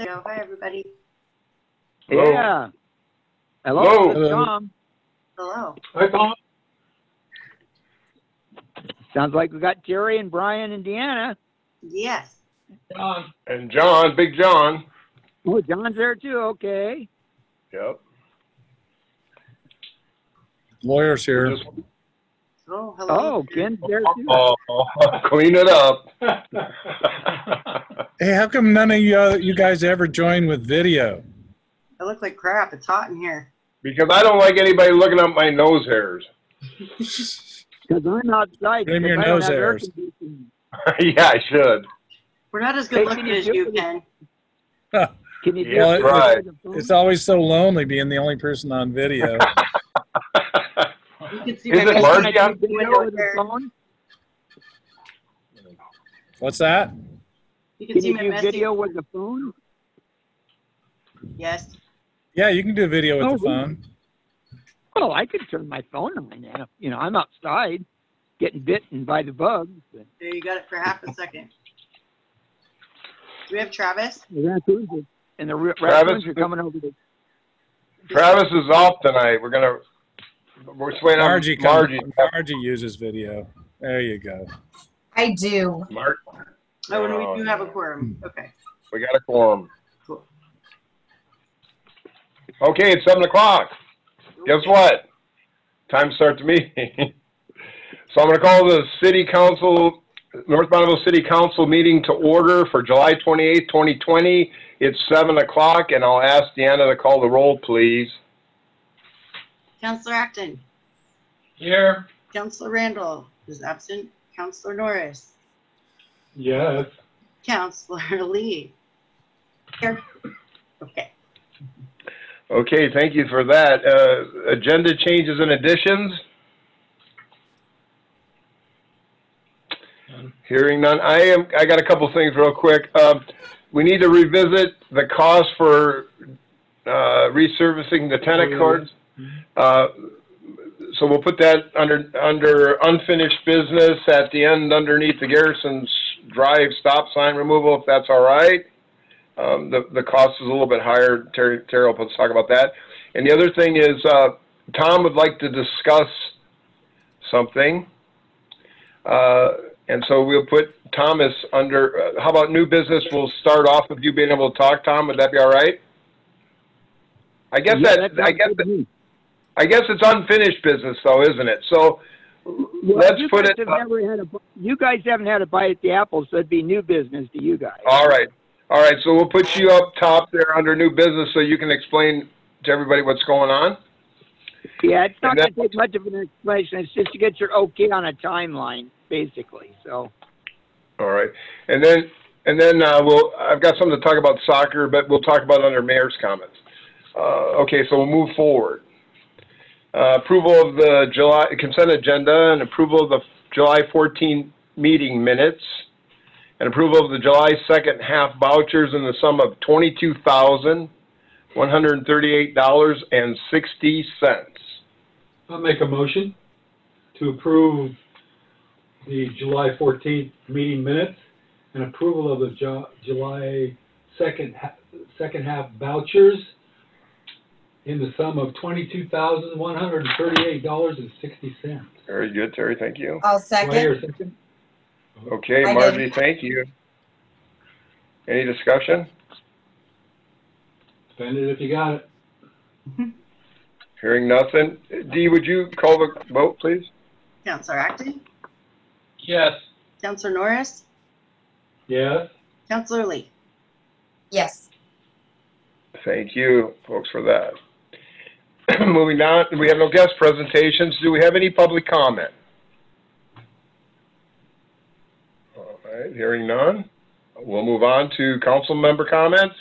there you go. Hi, everybody. Hello. Yeah. Hello, Hello. it's Tom. Hello. Hi, Tom. Sounds like we got Terry and Brian and Deanna. Yes. John. And John, Big John. Oh, John's there too. Okay. Yep. Lawyer's here. Just, Oh, hello. Oh, Ken's there too. oh, clean it up. Hey, how come none of you guys ever join with video? I look like crap. It's hot in here. Because I don't like anybody looking up my nose hairs. Because I'm outside. Trim your because I don't nose have air hairs. conditioning. Yeah, I should. We're not as good Hey, looking can you as do you, it? Ken. Can you do Yeah, it right. with the phone? It's always so lonely being the only person on video. You can see Is my it message Margie out on the window with the there. phone? What's that? You can Can see you my do message. video with the phone? Yes. Yeah, you can do video with Oh, the phone. Well, I could turn my phone on now. You know, I'm outside getting bitten by the bugs. But There, you got it for half a second. Do we have Travis? the raccoons are, and the Travis? raccoons are coming over to. Travis is off tonight. We're waiting on Margie, Margie. Margie uses video. There you go. I do. Oh, and we do have a quorum. Okay. We got a quorum. Cool. Okay, it's 7 o'clock. Guess what? Time to start the meeting. So I'm going to call the City Council, North Bonneville City Council meeting to order for July 28th, 2020. It's 7 o'clock, and I'll ask Deanna to call the roll, please. Councilor Acton. Here. Councilor Randall is absent. Councilor Norris. Yes. Councilor Lee. Here. Okay. Okay, thank you for that. Agenda changes and additions? Hearing none. I got a couple things real quick. We need to revisit the cost for resurfacing the tennis courts. So we'll put that under unfinished business at the end underneath the Garrison's Drive stop sign removal, if that's all right. The cost is a little bit higher. Terry will talk about that. And the other thing is Tom would like to discuss something. And so we'll put Thomas under, how about new business? We'll start off with you being able to talk, Tom. Would that be all right? I guess I guess it's unfinished business though, isn't it? So let's put it. You guys haven't had a bite at the apple, so it'd be new business to you guys. All right. All right. So we'll put you up top there under new business so you can explain to everybody what's going on. Yeah, it's not going to take much of an explanation. It's just to get your okay on a timeline, basically. So. All right. And then I've got something to talk about soccer, but we'll talk about it under mayor's comments. Okay. So we'll move forward. Approval of the July consent agenda and approval of the July 14th meeting minutes and approval of the July 2nd half vouchers in the sum of $22,138.60. I'll make a motion to approve the July 14th meeting minutes and approval of the July 2nd half vouchers in the sum of $22,138.60. Very good, Terry. Thank you. I'll Do I hear a second. second? Okay, I Margie, did. thank you. Any discussion? Spend it if you got it. Hearing nothing. Dee, would you call the vote, please? Councilor Acton. Yes. Councilor Norris. Yes. Councilor Lee. Yes. Thank you, folks, for that. Moving on, we have no guest presentations. Do we have any public comment? All right, hearing none. We'll move on to council member comments.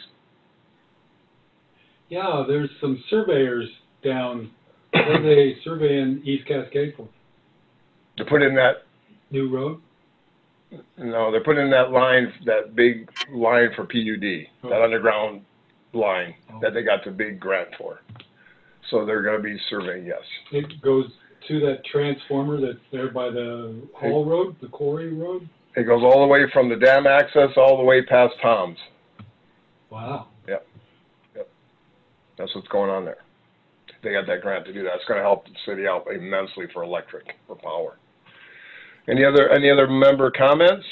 Yeah, there's some surveyors down. What are they surveying East Cascade for? To put in that, New road? no, they're putting in that line, that big line for PUD, that underground line that they got the big grant for. So they're going to be surveying, yes. It goes to that transformer that's there by the Hall Road, the Quarry Road? It goes all the way from the dam access all the way past Tom's. Wow. That's what's going on there. They got that grant to do that. It's gonna help the city out immensely for electric, for power. Any other member comments?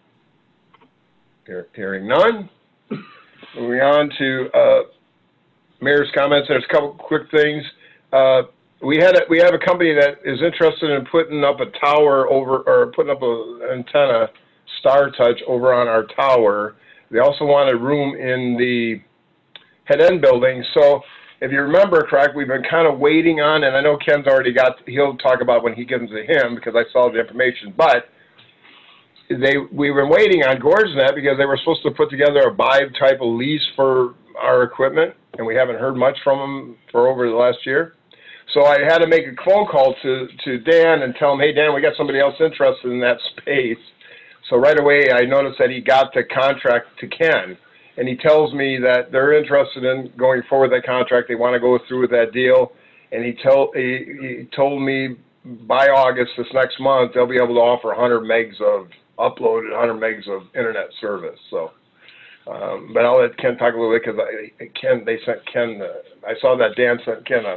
Hearing none. Moving on to, mayor's comments. There's a couple quick things. We have a company that is interested in putting up a tower or putting up an antenna, Star Touch, over on our tower. They also want a room in the head end building. So if you remember correct, we've been kind of waiting on, and I know Ken's already he'll talk about when he gives it to him because I saw the information, but we've been waiting on GorgeNet because they were supposed to put together a buy type of lease for our equipment, and we haven't heard much from them for over the last year. So I had to make a phone call to Dan and tell him, hey, Dan, we got somebody else interested in that space. So right away, I noticed that he got the contract to Ken, and he tells me that they're interested in going forward with that contract. They want to go through with that deal, and he told me by August, this next month, they'll be able to offer 100 megs of uploaded, 100 megs of internet service. So, but I'll let Ken talk a little bit because they sent Ken. I saw that Dan sent Ken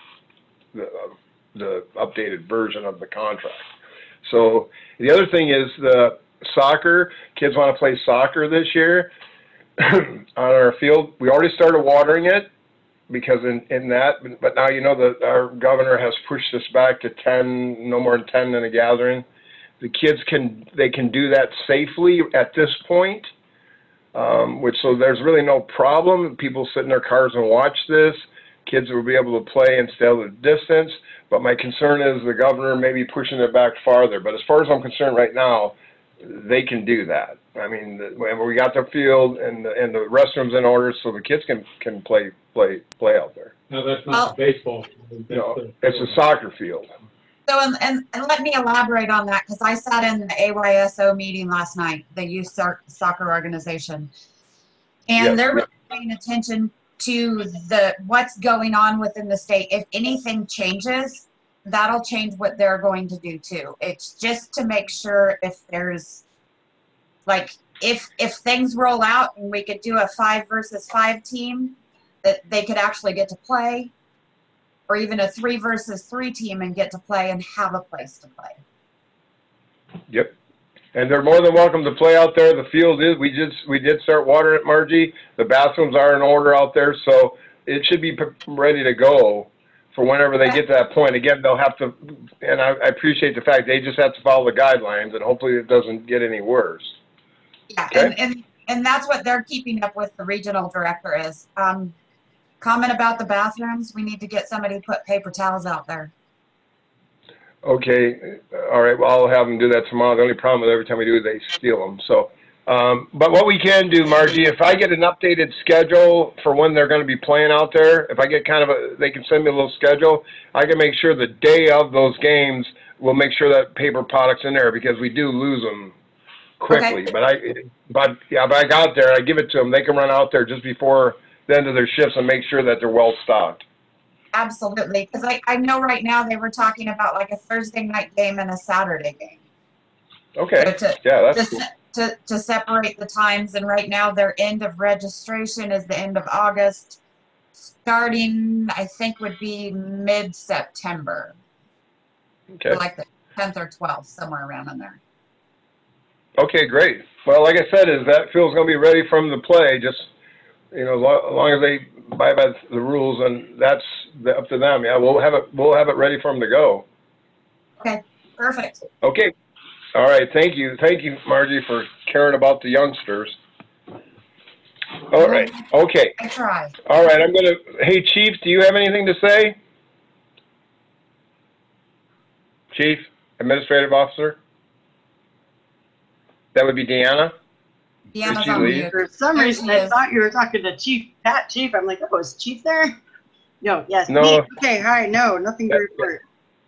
the updated version of the contract. So the other thing is the soccer. Kids want to play soccer this year on our field. We already started watering it because in that, but now you know that our governor has pushed us back to 10, no more than 10 in a gathering. The kids can do that safely at this point, so there's really no problem. People sit in their cars and watch this. Kids will be able to play and stay at a distance. But my concern is the governor may be pushing it back farther. But as far as I'm concerned right now, they can do that. I mean, we got the field and the restrooms in order, so the kids can play out there. No, that's not the baseball. No, it's a soccer field. So, and let me elaborate on that because I sat in the AYSO meeting last night, the youth soccer organization, and they're really paying attention to what's going on within the state. If anything changes, that'll change what they're going to do too. It's just to make sure if there's if things roll out and we could do a 5 versus 5 team, that they could actually get to play, or even a 3 versus 3 team and get to play and have a place to play. Yep. And they're more than welcome to play out there. The field is, we did start watering it, Margie. The bathrooms are in order out there, so it should be ready to go for whenever they get to that point. Again, they'll have to, and I appreciate the fact they just have to follow the guidelines, and hopefully it doesn't get any worse. Yeah, Okay? and that's what they're keeping up with, the regional director is. Comment about the bathrooms, we need to get somebody to put paper towels out there. Okay, all right, well, I'll have them do that tomorrow. The only problem with every time we do it, they steal them. So, but what we can do, Margie, if I get an updated schedule for when they're going to be playing out there, if I get kind of they can send me a little schedule, I can make sure the day of those games, we'll make sure that paper product's in there because we do lose them quickly. Okay. But I got there, I give it to them. They can run out there just before the end of their shifts and make sure that they're well stocked. Absolutely, because I know right now they were talking about like a Thursday night game and a Saturday game. Okay, so that's cool. To separate the times, and right now their end of registration is the end of August. Starting, I think, would be mid-September. Okay. So like the 10th or 12th, somewhere around in there. Okay, great. Well, like I said, that field's going to be ready from the play, just, you know, as long as they abide by the rules, and that's up to them. Yeah, we'll have it ready for them to go. Okay, perfect. Okay. All right, thank you, Margie, for caring about the youngsters. All right, okay. I try. All right, hey, Chief, do you have anything to say? Chief, Administrative Officer? That would be Deanna? Deanna's on mute. For some reason, I thought you were talking to Chief. I'm like, oh, is Chief there? No, yes. No. Me. Okay, all right, no, nothing to report.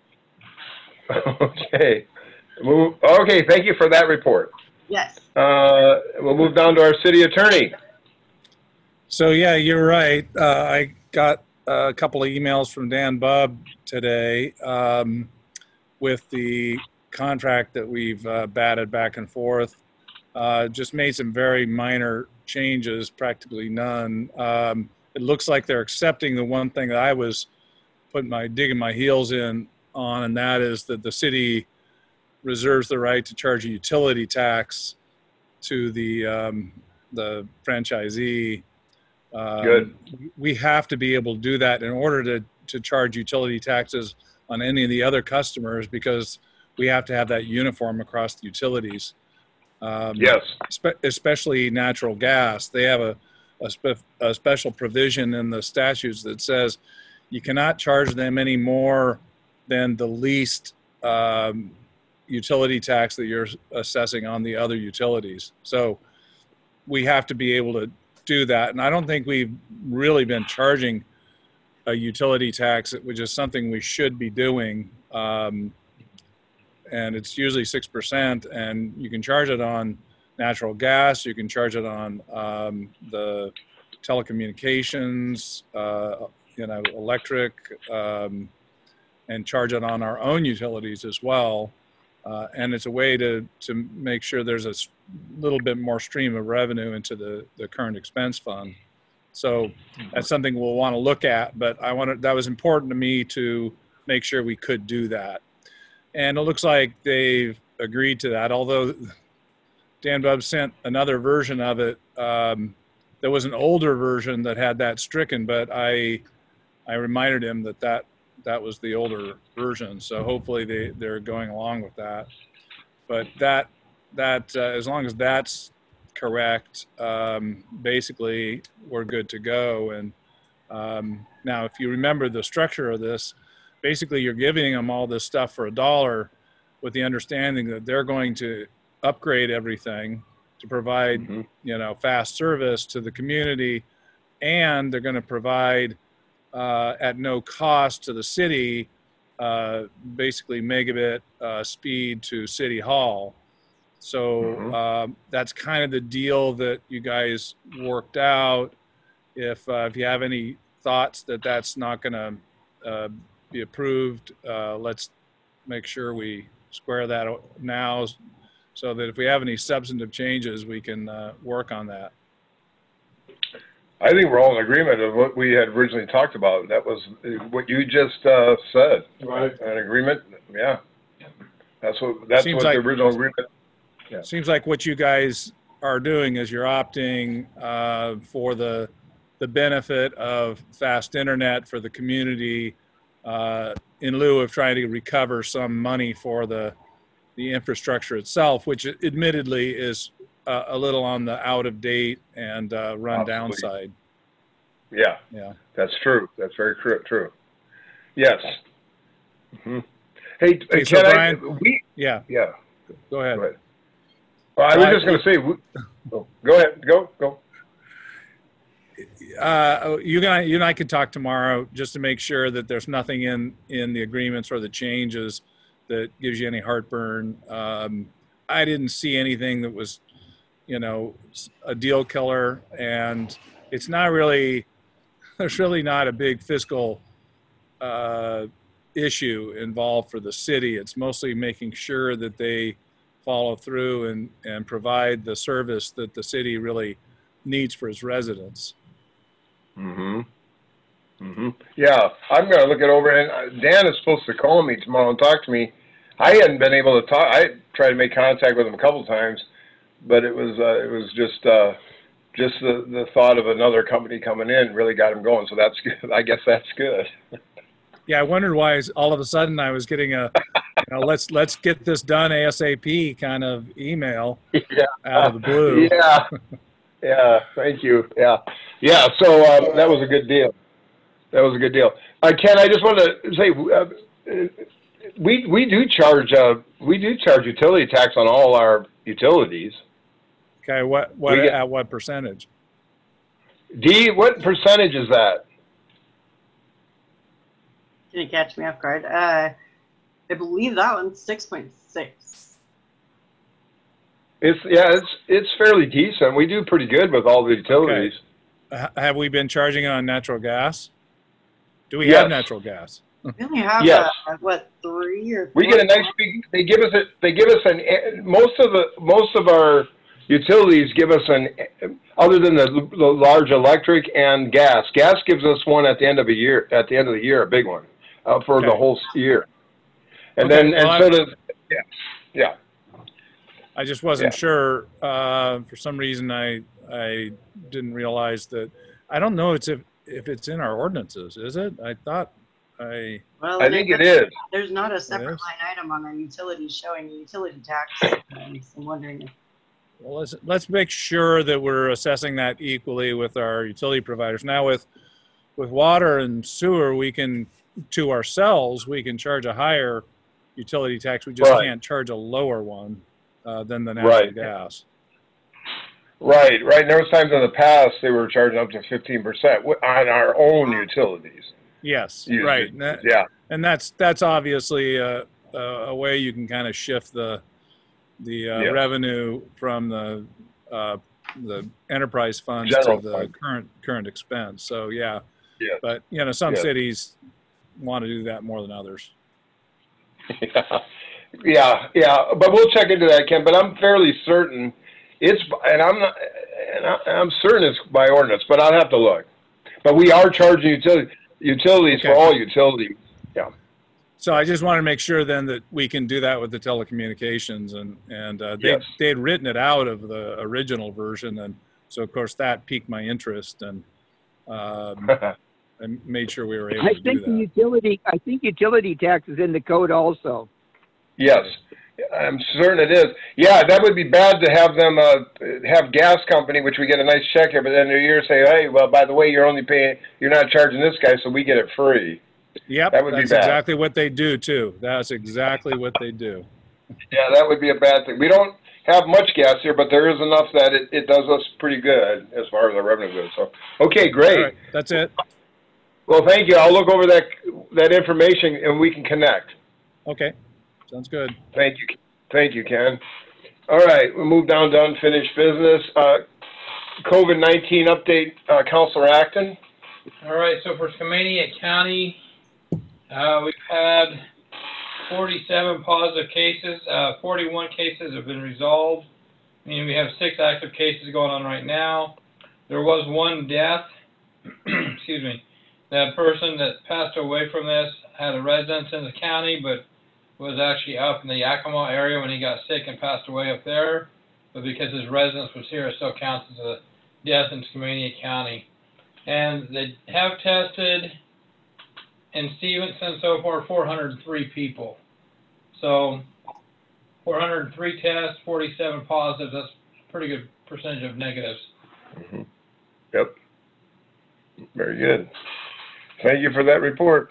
Okay. Okay, thank you for that report. Yes. We'll move down to our city attorney. So yeah, you're right. I got a couple of emails from Dan Bubb today with the contract that we've batted back and forth. just made some very minor changes, practically none. It looks like they're accepting the one thing that I was digging my heels in on, and that is that the city reserves the right to charge a utility tax to the franchisee. Good. We have to be able to do that in order to charge utility taxes on any of the other customers, because we have to have that uniform across the utilities. Yes. Especially natural gas. They have a special provision in the statutes that says you cannot charge them any more than the least utility tax that you're assessing on the other utilities. So we have to be able to do that. And I don't think we've really been charging a utility tax, which is something we should be doing. And it's usually 6%, and you can charge it on natural gas, you can charge it on the telecommunications, electric, and charge it on our own utilities as well. And it's a way to make sure there's a little bit more stream of revenue into the current expense fund. So that's something we'll want to look at, but that was important to me to make sure we could do that. And it looks like they've agreed to that, although Dan Bubb sent another version of it. There was an older version that had that stricken, but I reminded him that was the older version. So hopefully they're going along with that. But that as long as that's correct, basically we're good to go. And now, if you remember the structure of this, basically you're giving them all this stuff for $1 with the understanding that they're going to upgrade everything to provide, fast service to the community, and they're going to provide at no cost to the city, basically megabit speed to City Hall. So that's kind of the deal that you guys worked out. If you have any thoughts that that's not going to be approved, let's make sure we square that now, so that if we have any substantive changes, we can work on that. I think we're all in agreement of what we had originally talked about. That was what you just said. Right. An agreement. Yeah. That's what the original agreement. Yeah. Seems like what you guys are doing is you're opting for the benefit of fast internet for the community, in lieu of trying to recover some money for the infrastructure itself, which admittedly is a little on the out of date and run down side. Yeah. Yeah. That's true. That's very true. Yes. Mm-hmm. Hey, okay, can so Brian, Yeah. Go ahead. Well, I was just going to say, go ahead. Go. You and I can talk tomorrow just to make sure that there's nothing in the agreements or the changes that gives you any heartburn. I didn't see anything that was, a deal killer, and it's not really, there's really not a big fiscal issue involved for the city. It's mostly making sure that they follow through and provide the service that the city really needs for its residents. Yeah, I'm going to look it over, and Dan is supposed to call me tomorrow and talk to me. I hadn't been able to talk. I tried to make contact with him a couple of times, but it was just the thought of another company coming in really got him going. So that's good. I guess that's good. Yeah, I wondered why all of a sudden I was getting a let's get this done ASAP kind of email out of the blue. Yeah, thank you. Yeah. So that was a good deal. Ken, I just want to say we do charge utility tax on all our utilities. Okay, at what percentage? What percentage is that? Can you catch me off guard? I believe that one's 6.6. It's fairly decent. We do pretty good with all the utilities. Okay. Have we been charging on natural gas? Do we have natural gas? We only have 3 or 4. We get a nice big. They give us most of our utilities give us other than the large electric and gas. Gas gives us one at the end of the year, a big one, for the Okay. whole year. And Okay, then, well, and so does, yeah. I just wasn't sure. For some reason, I didn't realize that. I don't know if it's in our ordinances. Is it? I thought Well, I think it is. There's not a separate is? line item on our utilities showing the utility tax. So I'm wondering if, Well, let's make sure that we're assessing that equally with our utility providers. Now, with water and sewer, we can charge a higher utility tax. We just Right. can't charge a lower one than the natural Right. gas. Right. And there was times in the past they were charging up to 15% on our own utilities. Yes, Usually. right. Yeah. And that's obviously a way you can kind of shift the revenue from the enterprise funds General to the fund. current expense. So yeah. Yes. But some Yes. cities want to do that more than others. Yeah. But we'll check into that, Ken. But I'm fairly certain I'm certain it's by ordinance, but I'll have to look. But we are charging utilities for Okay. all utilities. Yeah. So I just want to make sure then that we can do that with the telecommunications, and Yes. they'd written it out of the original version, and so of course that piqued my interest, and I made sure we were able to do that. I think utility tax is in the code also. Yes, I'm certain it is. Yeah, that would be bad to have them have gas company, which we get a nice check here, but then the year say, hey, well, by the way, you're not charging this guy, so we get it free. Yep, That would be that's bad. exactly what they do too. That's exactly what they do. Yeah, that would be a bad thing. We don't have much gas here, but there is enough that it does us pretty good as far as our revenue goes. So, okay, great. All right, that's it. Well, thank you. I'll look over that information and we can connect. Okay, sounds good. Thank you, Ken. All right, we'll move down to unfinished business. COVID-19 update, Councilor Acton. All right, so for Skamania County, we've had 47 positive cases. 41 cases have been resolved, meaning we have 6 active cases going on right now. There was 1 death. Excuse me. That person that passed away from this had a residence in the county, but was actually up in the Yakima area when he got sick and passed away up there. But because his residence was here, it still counts as a death in Skamania County. And they have tested in Stevenson so far 403 people. So 403 tests, 47 positives. That's a pretty good percentage of negatives. Mm-hmm. Yep. Very good. Thank you for that report.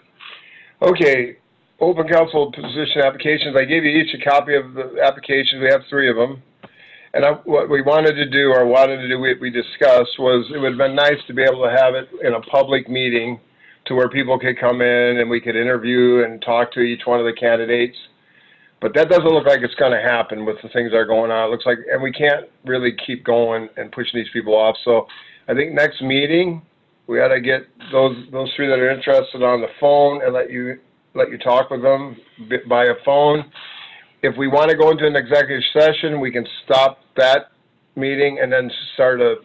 Okay, open council position applications. I gave you each a copy of the applications. We have 3 of them. And what we wanted to do, we discussed, was it would have been nice to be able to have it in a public meeting to where people could come in and we could interview and talk to each one of the candidates. But that doesn't look like it's going to happen with the things that are going on. It looks like, and we can't really keep going and pushing these people off. So I think next meeting, we ought to get those 3 that are interested on the phone and let you talk with them via phone. If we want to go into an executive session, we can stop that meeting and then start a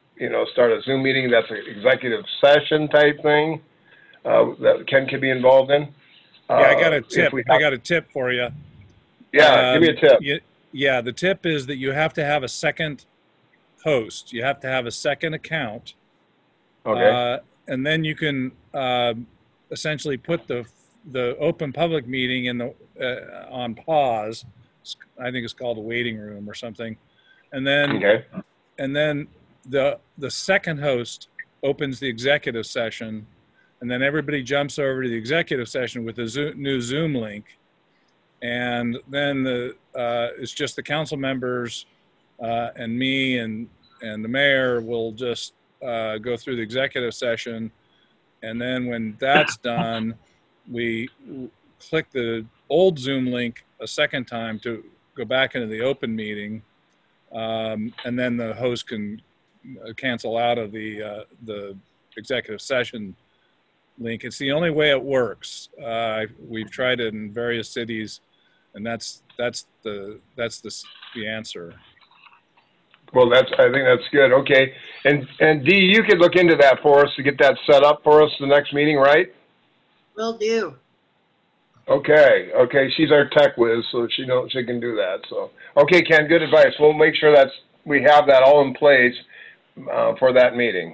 Zoom meeting that's an executive session type thing that Ken could be involved in. Yeah, I got a tip. I got a tip for you. Yeah, give me a tip. Yeah, the tip is that you have to have a second host. You have to have a second account. Okay. And then you can essentially put the open public meeting in the on pause. I think it's called a waiting room or something. And then Okay. and then the second host opens the executive session, and then everybody jumps over to the executive session with a new Zoom link. And then it's just the council members and me and the mayor will just go through the executive session. And then when that's done, we click the old Zoom link a second time to go back into the open meeting. And then the host can cancel out of the executive session link. It's the only way it works. We've tried it in various cities, and that's the answer. Well, I think that's good. Okay. And Dee, you could look into that for us to get that set up for us the next meeting, right? Will do. Okay. She's our tech whiz, so she knows she can do that. So, okay, Ken, good advice. We'll make sure we have that all in place for that meeting.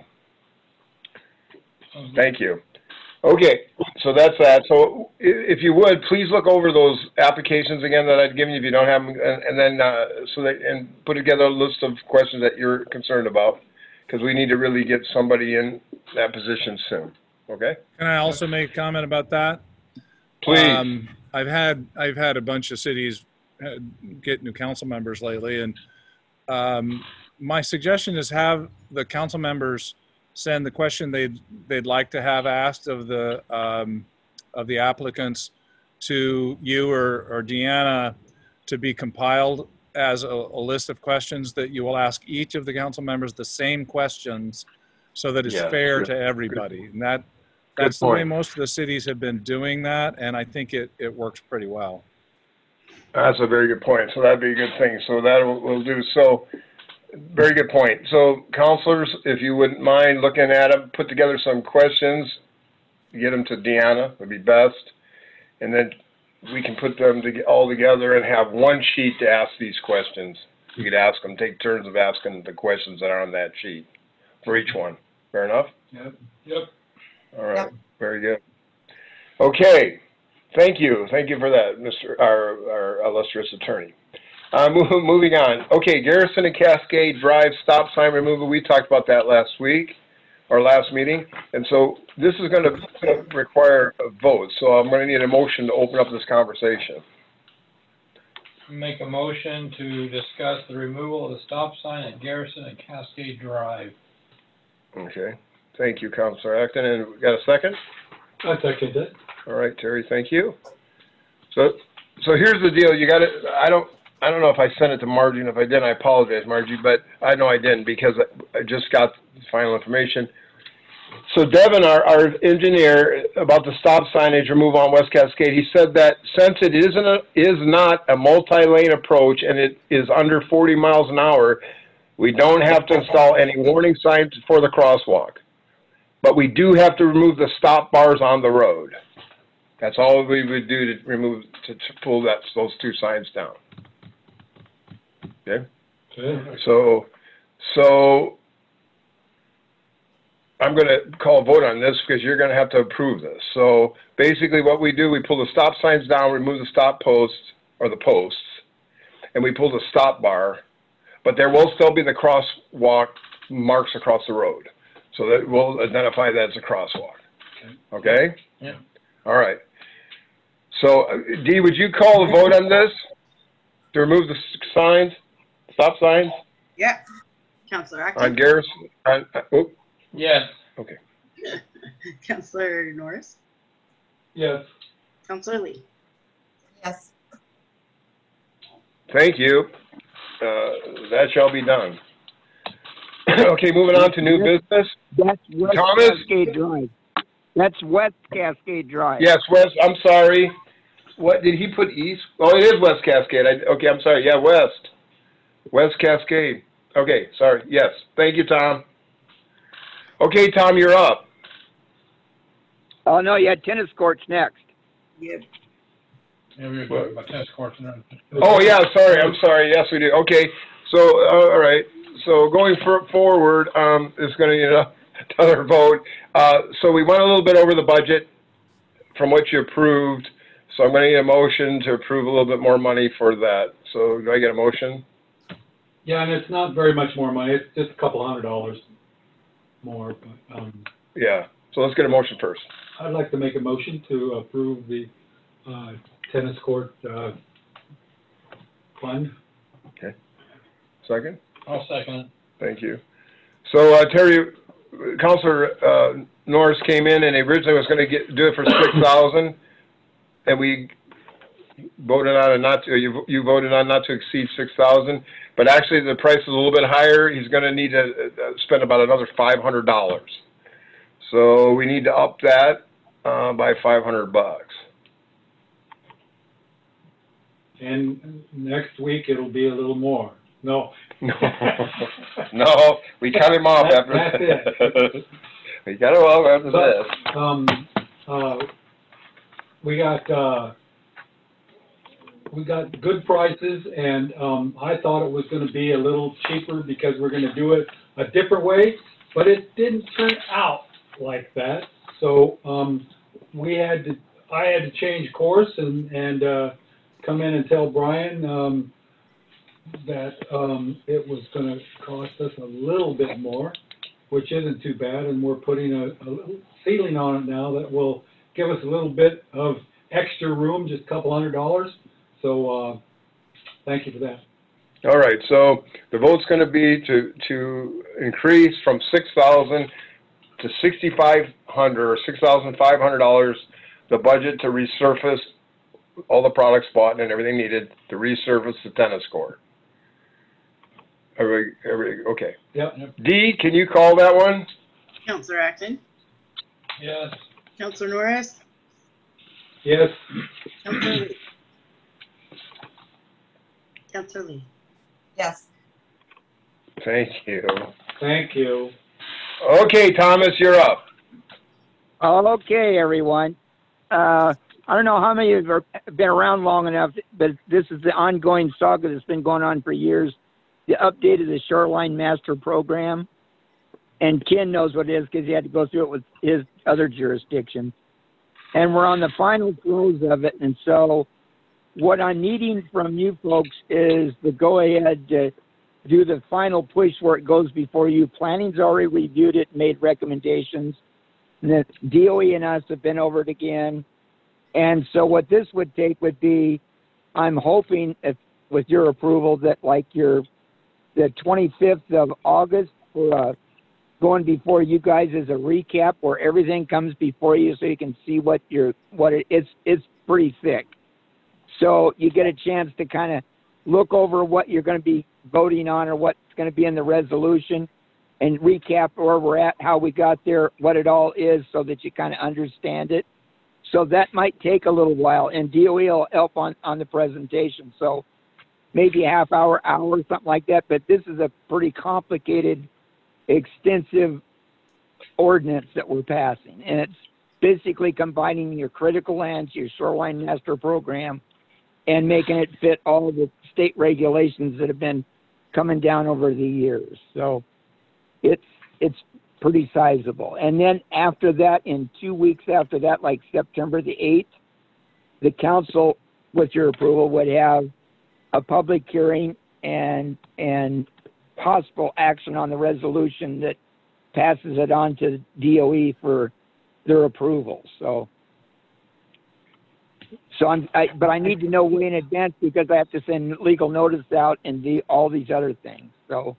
Thank you. Okay, so that's that. So if you would, please look over those applications again that I'd given you if you don't have them, and then and put together a list of questions that you're concerned about, because we need to really get somebody in that position soon. Okay? Can I also make a comment about that? Please. I've had a bunch of cities get new council members lately, and my suggestion is have the council members send the question they'd like to have asked of the applicants to you or Deanna to be compiled as a list of questions that you will ask each of the council members the same questions, so that it's fair to everybody. And that's the way most of the cities have been doing that, and I think it works pretty well. That's a very good point. So that'd be a good thing. So that we'll do. So very good point. So counselors, if you wouldn't mind looking at them, put together some questions, get them to Deanna would be best, and then we can put them all together and have one sheet to ask these questions. You could ask them, take turns of asking the questions that are on that sheet for each one. Fair enough? Yep. All right. Very good. Okay. Thank you. Thank you for that, our illustrious attorney. Moving on. Okay, Garrison and Cascade Drive stop sign removal. We talked about that last meeting. And so this is going to require a vote. So I'm going to need a motion to open up this conversation. Make a motion to discuss the removal of the stop sign at Garrison and Cascade Drive. Okay. Thank you, Councilor Acton. And we got a second? I second it. All right, Terry, thank you. So here's the deal. You got it. I don't know if I sent it to Margie, and if I didn't, I apologize, Margie, but I know I didn't because I just got the final information. So Devin, our engineer, about the stop signage removal on West Cascade, he said that since it is not a multi-lane approach and it is under 40 miles an hour, we don't have to install any warning signs for the crosswalk. But we do have to remove the stop bars on the road. That's all we would do to pull those two signs down. Okay? So I'm going to call a vote on this because you're going to have to approve this. So basically what we do, we pull the stop signs down, remove the stop posts or the posts, and we pull the stop bar, but there will still be the crosswalk marks across the road. So that we'll identify that as a crosswalk. Okay? Yeah. All right. So, Dee, would you call a vote on this to remove the signs, stop signs? Yeah. Councilor Acton? On Garrison? Yes. Okay. Councilor Norris? Yes. Councilor Lee? Yes. Thank you. That shall be done. Okay, moving on to new business. That's West Thomas? Cascade Drive. That's West Cascade Drive. Yes, West, I'm sorry. What, did he put east? Oh, it is West Cascade. Okay, I'm sorry. Yeah, West. West Cascade. Okay, sorry. Yes. Thank you, Tom. Okay, Tom, you're up. Oh, no, you had tennis courts next. Yep. Yeah, we were talking about tennis courts and everything. Oh, yeah, sorry. I'm sorry. Yes, we do. Okay, so, all right. So going forward, it's going to need another vote. So we went a little bit over the budget from what you approved. So I'm going to need a motion to approve a little bit more money for that. So do I get a motion? Yeah, and it's not very much more money. It's just a couple $100 more. But, Yeah. So let's get a motion first. I'd like to make a motion to approve the tennis court fund. Okay. Second? I'll second it. Thank you. So Terry, Councilor Norris came in and originally was going to do it for $6,000, and we voted on you voted on not to exceed $6,000. But actually, the price is a little bit higher. He's going to need to spend about another $500. So we need to up that by $500. And next week it'll be a little more. No. No, we cut him off after That's this. We cut him off after But, this. we got good prices, and I thought it was going to be a little cheaper because we're going to do it a different way, but it didn't turn out like that. So I had to change course and come in and tell Brian that it was going to cost us a little bit more, which isn't too bad, and we're putting a little ceiling on it now that will give us a little bit of extra room, just a couple $100. So thank you for that. All right, so the vote's going to be to increase from $6,000 to $6,500 or $6,500 the budget to resurface all the products bought and everything needed to resurface the tennis court. Okay. Yep. D, can you call that one? Counselor Acton, Yes. Counselor Norris, Yes. Counselor Lee. Counselor Lee. Yes. Thank you. Thank you. Okay, Thomas, you're up. Okay, everyone. I don't know how many of you have been around long enough, but this is the ongoing saga that's been going on for years. The update of the Shoreline Master Program. And Ken knows what it is because he had to go through it with his other jurisdiction. And we're on the final throes of it. And so what I'm needing from you folks is to go ahead to do the final push where it goes before you. Planning's already reviewed it, made recommendations. And the DOE and us have been over it again. And so what this would take would be, I'm hoping, if, with your approval, that like the 25th of August for going before you guys as a recap where everything comes before you so you can see it's pretty thick. So you get a chance to kind of look over what you're going to be voting on or what's going to be in the resolution and recap where we're at, how we got there, what it all is so that you kind of understand it. So that might take a little while, and DOE will help on the presentation. So maybe a half hour, something like that. But this is a pretty complicated, extensive ordinance that we're passing. And it's basically combining your critical lands, your Shoreline Master Program, and making it fit all the state regulations that have been coming down over the years. So it's pretty sizable. And then after that, in 2 weeks after that, like September the 8th, the council, with your approval, would have a public hearing and possible action on the resolution that passes it on to DOE for their approval. But I need to know way in advance because I have to send legal notice out and all these other things.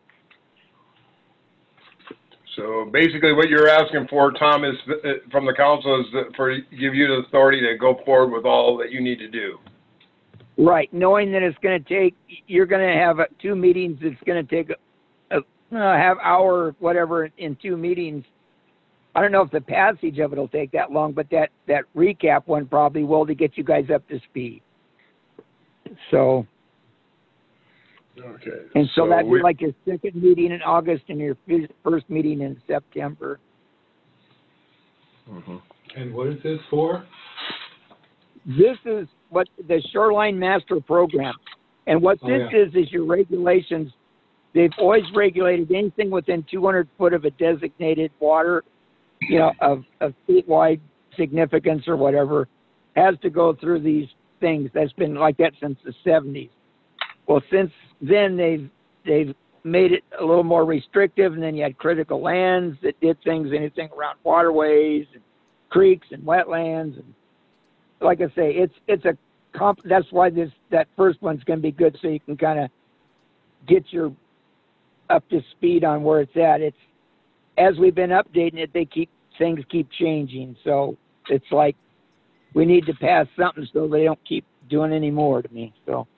So basically what you're asking for, Tom, is from the council is give you the authority to go forward with all that you need to do. Right, knowing that it's going to take, you're going to have 2 meetings. It's going to take a half hour, whatever, in 2 meetings. I don't know if the passage of it will take that long, but that recap one probably will to get you guys up to speed. So. Okay. And so that'd be like your second meeting in August and your first meeting in September. Mm-hmm. And what is this for? This is what the Shoreline Master Program. And what this is your regulations. They've always regulated anything within 200 foot of a designated water, of statewide significance or whatever, has to go through these things. That's been like that since the 70s. Well, since then, they've made it a little more restrictive, and then you had critical lands that did things, anything around waterways, and creeks, and wetlands. And like I say, that's why that first one's going to be good, so you can kind of get your up to speed on where it's at. It's as we've been updating it, things keep changing. So it's like we need to pass something so they don't keep doing any more to me. So.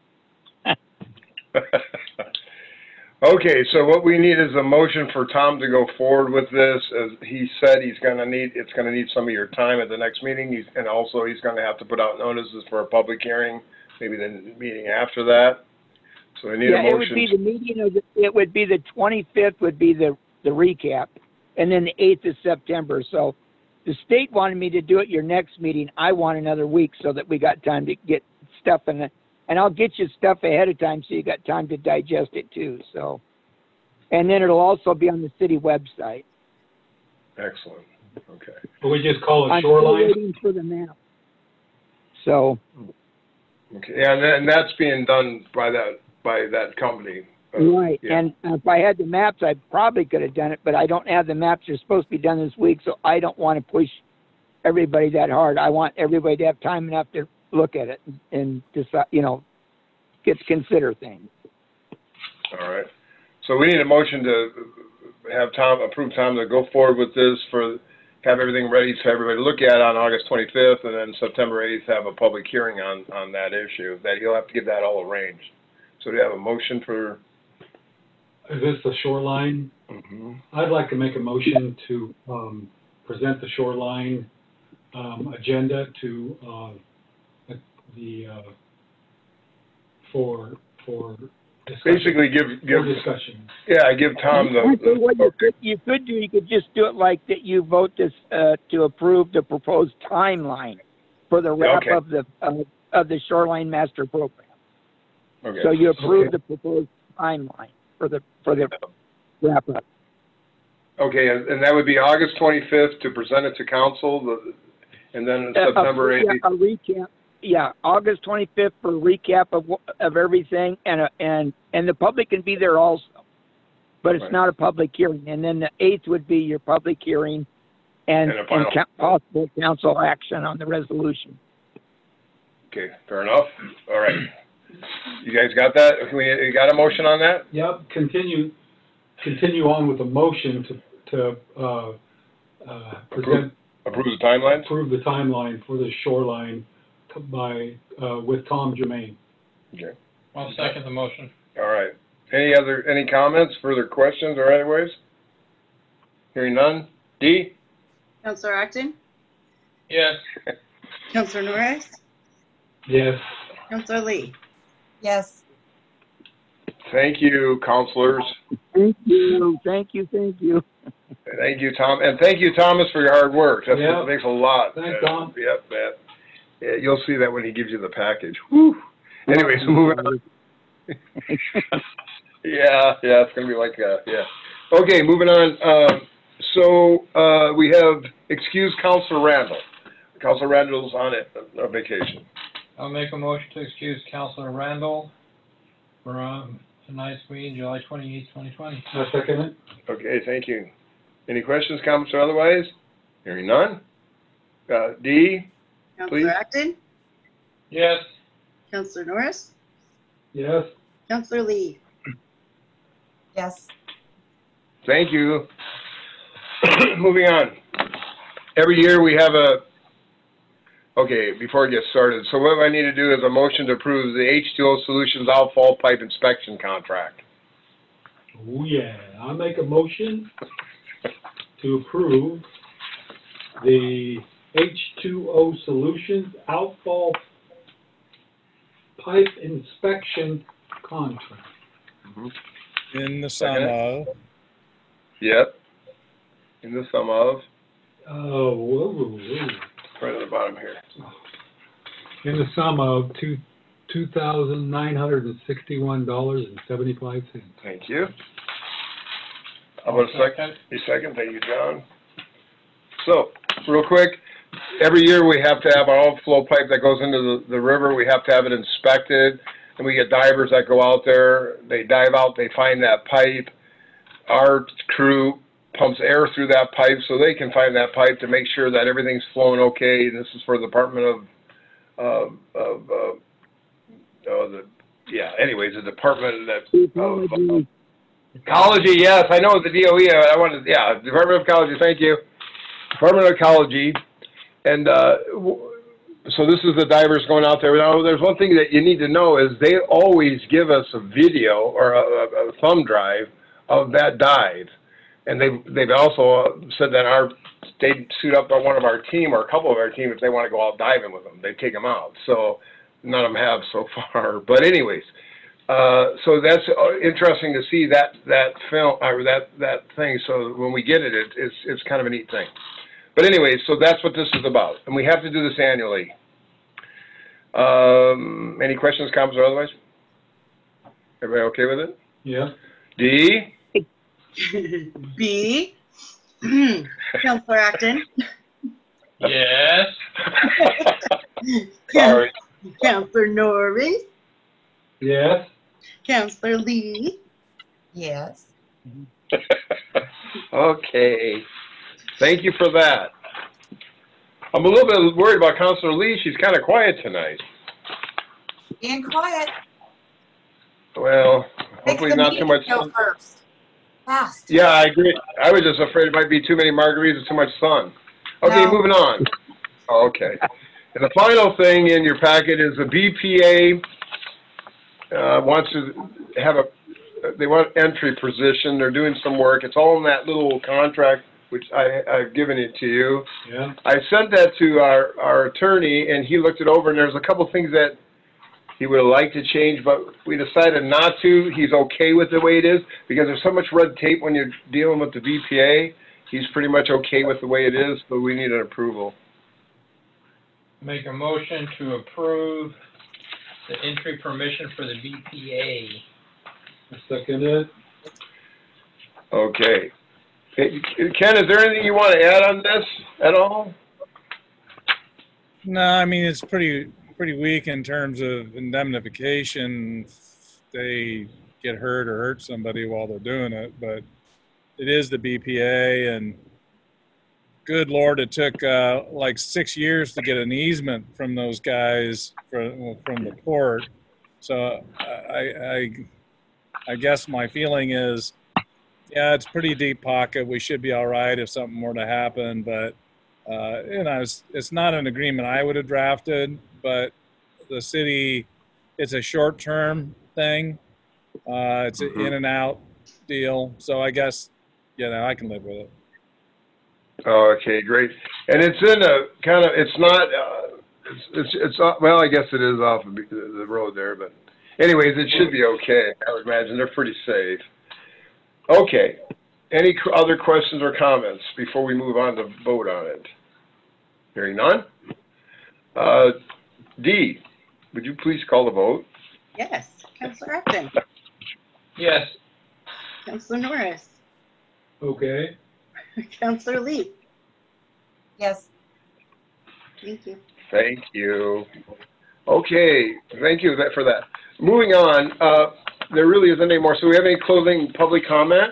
Okay, so what we need is a motion for Tom to go forward with this. As he said, it's going to need some of your time at the next meeting. He's going to have to put out notices for a public hearing, maybe the meeting after that. So I need a Yeah, it would be motion. the meeting of, it would be the 25th would be the recap, and then the 8th of September. So the state wanted me to do it your next meeting. I want another week so that we got time to get stuff in it. And I'll get you stuff ahead of time so you got time to digest it too. So, and then it'll also be on the city website. Excellent. Okay. But we just call it I'm still shoreline? waiting for the map. So, Okay. Yeah, and that's being done by that company. right. Yeah. And if I had the maps, I probably could have done it, but I don't have the maps. They're supposed to be done this week, so I don't want to push everybody that hard. I want everybody to have time enough to look at it and decide, consider things. All right. So we need a motion to have approve Tom to go forward with this have everything ready for everybody to look at on August 25th, and then September 8th have a public hearing on that issue. That he'll have to get that all arranged. So do you have a motion for? Is this the shoreline? Mm-hmm. I'd like to make a motion to present the shoreline agenda to for discussion. Basically, give discussion. Yeah, give Tom Actually, what you could do, you could just do it like that. You vote this to approve the proposed timeline for the wrap Okay. of the Shoreline Master Program. Okay. So you approve Okay. the proposed timeline for the wrap up. Okay, and that would be August 25th to present it to council, and then September 8th. A recap. Yeah, August 25th for a recap of everything, and the public can be there also, but it's Right. not a public hearing. And then the 8th would be your public hearing, and And a final. possible council action on the resolution. Okay, fair enough. All right. You guys got that? You got a motion on that? Yep, continue on with the motion to present, Approve the timelines? approve the timeline for the shoreline with Tom Germain. Okay. I'll second the motion. All right. Any comments, further questions, or anyways? Hearing none. Dee? Counselor Acton? Yes. Counselor Norris? Yes. Counselor Lee? Yes. Thank you, counselors. Thank you. Thank you. Thank you, Tom. And thank you, Thomas, for your hard work. That Yeah. makes a lot. Thanks, Tom. Yep, yeah, you'll see that when he gives you the package. Whew. Anyways, moving on. Yeah, it's gonna be like, yeah. Okay, moving on. So we have excused Counselor Randall. Counselor Randall's on vacation. I'll make a motion to excuse Counselor Randall from tonight's meeting, July 28, 2020. I second it. Okay, thank you. Any questions, comments, or otherwise? Hearing none. Dee? Please. Counselor Acton? Yes. Counselor Norris? Yes. Counselor Lee? Yes. Thank you. Moving on. Every year we have okay, before I get started, so what I need to do is a motion to approve the H2O Solutions outfall pipe inspection contract. Oh, yeah. I'll make a motion to approve the H2O Solutions outfall pipe inspection contract. In the sum Second. of, Yep. In the sum of, Oh, whoa. right at the bottom here. In the sum of $2,961.75. Thank you. How about a second? A second, thank you, John. So, real quick, every year we have to have our outflow pipe that goes into the river, we have to have it inspected, and we get divers that go out there, they dive out, they find that pipe. Our crew pumps air through that pipe so they can find that pipe to make sure that everything's flowing okay. This is for the Department the Department of Ecology, yes, I know the DOE, Department of Ecology, thank you. Department of Ecology, and so this is the divers going out there. Now, there's one thing that you need to know is they always give us a video or a thumb drive of that dive. And they've also said that they'd suit up on one of our team or a couple of our team if they want to go out diving with them. They take them out. So none of them have so far. But anyways, So that's interesting to see that film or that thing. So when we get it, it's kind of a neat thing. But anyway, so that's what this is about, and we have to do this annually. Any questions, comments, or otherwise? Everybody okay with it? Yeah. D? B. Counselor Acton. Yes. Sorry. Counselor Norris. Yes. Counselor Lee. Yes. Okay. Thank you for that. I'm a little bit worried about Counselor Lee. She's kind of quiet tonight. Being quiet. Well, Makes hopefully the not too meeting much go sun. first. Fast. Yeah, I agree. I was just afraid it might be too many margaritas, too much sun. Okay, No. moving on. Okay. And the final thing in your packet is the BPA wants to have they want entry position. They're doing some work. It's all in that little contract, which I've given it to you. Yeah. I sent that to our attorney, and he looked it over, and there's a couple things that he would have liked to change, but we decided not to. He's okay with the way it is, because there's so much red tape when you're dealing with the BPA. He's pretty much okay with the way it is, but we need an approval. Make a motion to approve the entry permission for the BPA. I second it. Okay. Hey, Ken, is there anything you want to add on this at all? No, I mean, it's pretty weak in terms of indemnification. If they get hurt or hurt somebody while they're doing it, but it is the BPA, and good Lord, it took like 6 years to get an easement from those guys from the port. So I guess my feeling is, yeah, it's pretty deep pocket. We should be all right if something were to happen, but you know, it's not an agreement I would have drafted, but the city, it's a short-term thing. It's an in and out deal. So I guess, you know, I can live with it. Okay, great. And it's in a kind of, it's not, it's well, I guess it is off of the road there, but anyways, it should be okay. I would imagine they're pretty safe. Okay. Any other questions or comments before we move on to vote on it? Hearing none. D, would you please call the vote? Yes. Counselor Acton. Yes. Counselor Norris. Okay. Counselor Lee. Yes. Thank you. Thank you. Okay, thank you for that. Moving on, there really isn't any more. So we have any closing public comment?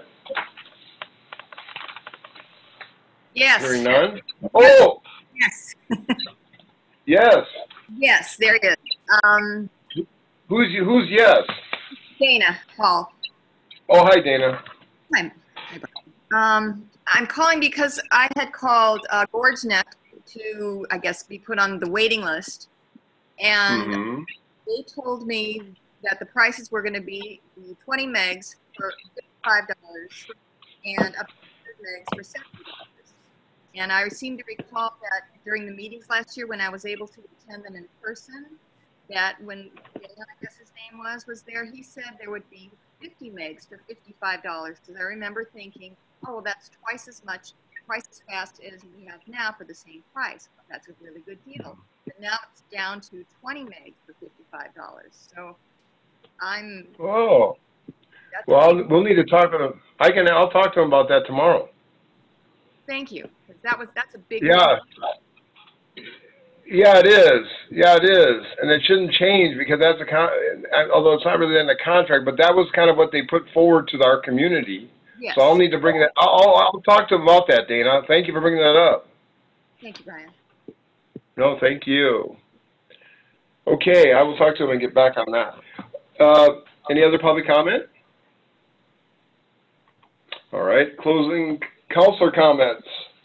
Yes. Hearing none? Oh, Yes. yes. Yes, there it is. Who's yes? Dana Hall. Oh, hi, Dana. Hi. I'm calling because I had called Gorge Neck to, I guess, be put on the waiting list. And they told me that the prices were going to be 20 megs for $55 and up to 100 megs for $70. And I seem to recall that during the meetings last year when I was able to attend them in person, that when Dan, I guess his name was there, he said there would be 50 megs for $55. Because I remember thinking, oh, well, that's twice as fast as we have now for the same price. That's a really good deal. But now it's down to 20 megs for $55. So I'm. Oh. Well, we'll need to talk to them. I'll talk to them about that tomorrow. Thank you. 'Cause that's a big. Yeah. Yeah, it is. Yeah, it is. And it shouldn't change because that's although it's not really in the contract, but that was kind of what they put forward to our community. Yes. So I'll need to bring that. I'll talk to them about that, Dana. Thank you for bringing that up. Thank you, Brian. No, thank you. Okay, I will talk to them and get back on that. Any other public comment? All right, closing counselor comments.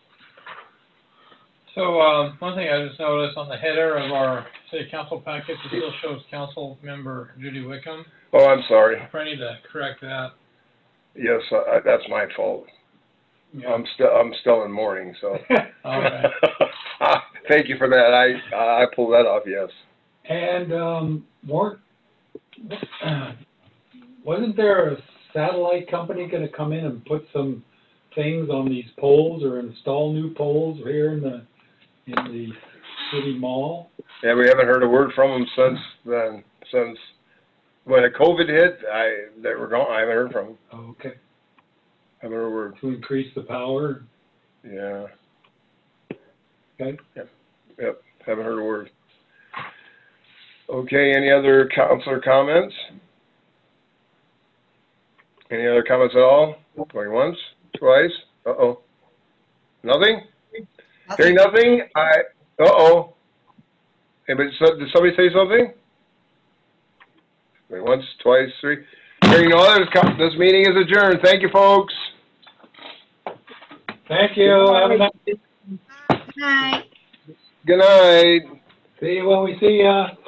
So, one thing I just noticed on the header of our city council packet, it still shows council member Judy Wickham. Oh, I'm sorry. I probably need to correct that. Yes, that's my fault. Yeah. I'm still in mourning, so. Okay. Thank you for that. I pulled that off. Yes. And, wasn't there a satellite company gonna come in and put some things on these poles or install new poles here in the city mall? Yeah, we haven't heard a word from them since then. Since when the COVID hit, they were gone. I haven't heard from them. Oh, okay. Haven't heard a word. To increase the power? Yeah. Okay. Yep. Haven't heard a word. Okay. Any other counselor comments? Any other comments at all? Going once, twice. Uh-oh. Nothing? Hearing nothing? Uh-oh. Anybody, did somebody say something? Going once, twice, three. Hearing no others, this meeting is adjourned. Thank you, folks. Thank you. Have a nice Night. Good night. See you when we see ya.